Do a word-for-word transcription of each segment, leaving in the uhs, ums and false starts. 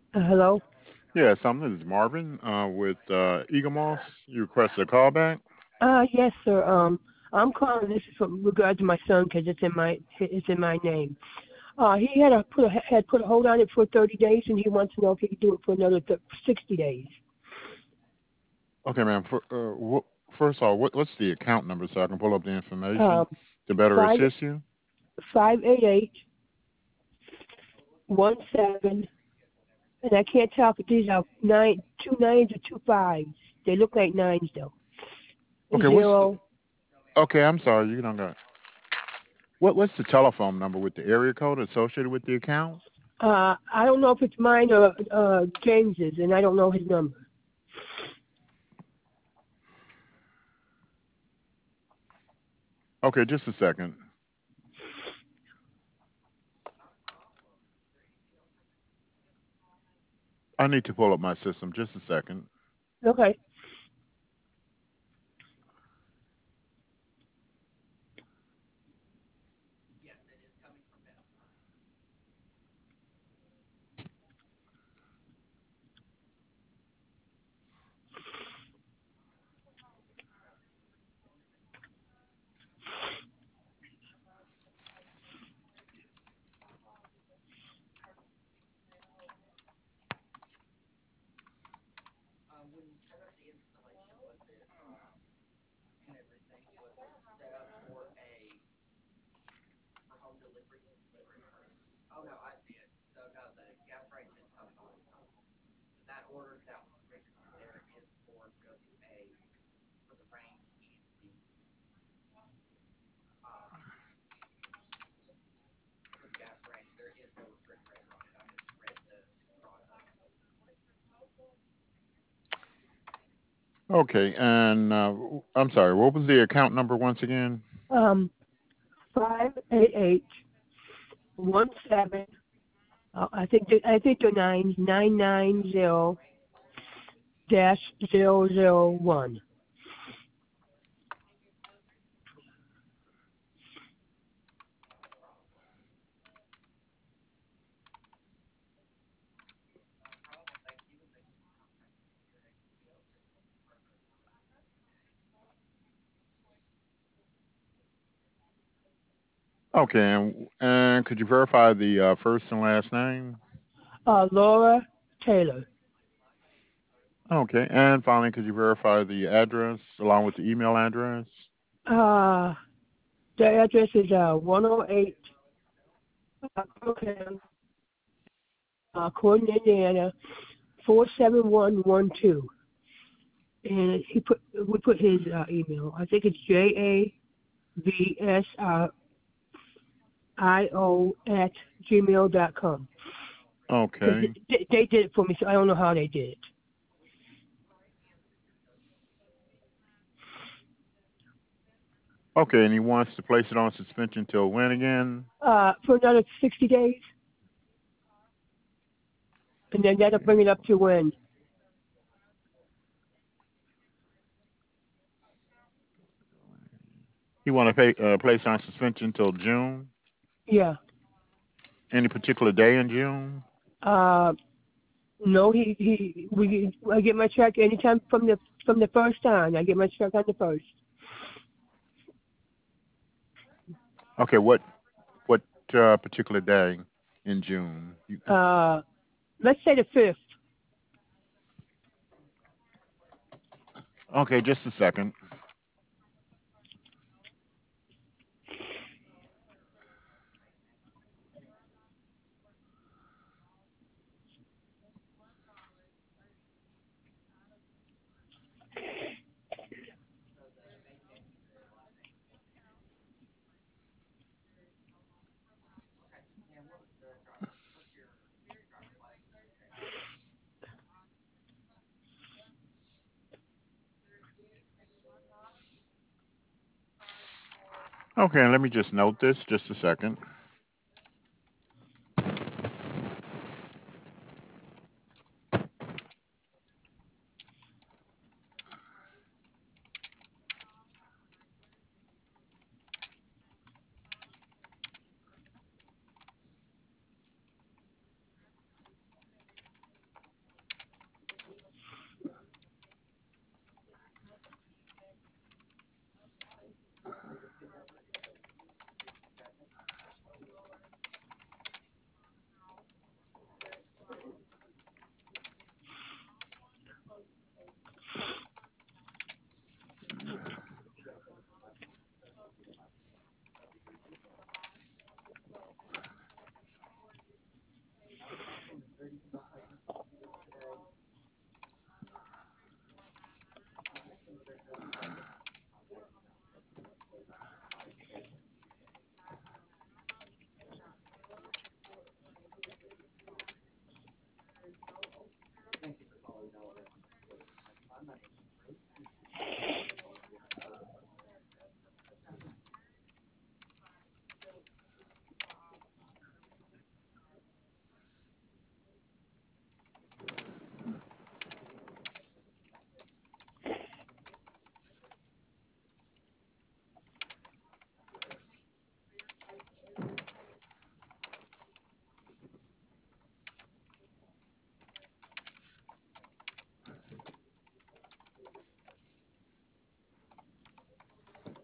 Uh, hello. Yes, um, this is Marvin uh, with uh, Eagle Moss. You requested a call back? Uh, yes, sir. Um, I'm calling. This is from regard to my son because it's in my it's in my name. Uh, he had a put a, had put a hold on it for thirty days, and he wants to know if he could do it for another th- sixty days. Okay, man. For, uh, wh- first of all, what, what's the account number so I can pull up the information Um, to better five assist you? five eight eight one seven, and I can't tell if these are nine two nines or two fives. They look like nines though. Okay, what's the? Zero. Okay, I'm sorry, you don't got. What What's the telephone number with the area code associated with the account? Uh, I don't know if it's mine or uh James's, and I don't know his number. Okay, just a second. I need to pull up my system. Just a second. Okay. Okay, and uh, I'm sorry. What was the account number once again? Um, five eight eight one seven. Uh, I think the, I think the nine nine nine zero dash zero zero one. Okay, and, and could you verify the uh, first and last name? Uh, Laura Taylor. Okay. And finally, could you verify the address along with the email address? Uh, the address is uh one oh eight uh, Crookham, uh, Croydon, Indiana four seven one one two. And he put we put his uh, email. I think it's J A V S R I O at gmail dot com. Because Okay. they, they did it for me, so I don't know how they did it. Okay. And he wants to place it on suspension till when again? Uh, for another sixty days, and then that'll bring it up to when? He want to pay, uh, place on suspension till June. Yeah. Any particular day in June? Uh, no, he he we I get my check anytime from the from the first time. I get my check on the first. Okay. What what uh, particular day in June? You, Uh, let's say the fifth. okay. Just a second. Okay. Let me just note this. Just a second.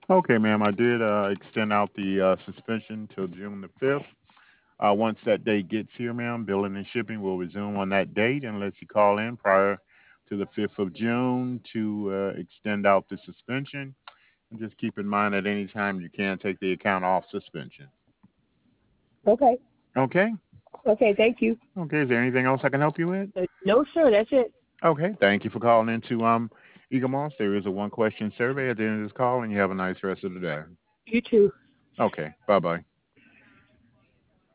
Okay, ma'am. I did uh, extend out the uh, suspension till June the fifth. Uh, once that date gets here, ma'am, billing and shipping will resume on that date unless you call in prior to the fifth of June to uh, extend out the suspension. And just keep in mind at any time you can take the account off suspension. Okay. Okay? Okay, thank you. Okay, is there anything else I can help you with? Uh, no, sir, that's it. Okay, thank you for calling into um, Eagle Moss. There is a one question survey at the end of this call, and you have a nice rest of the day. You too. Okay, bye bye.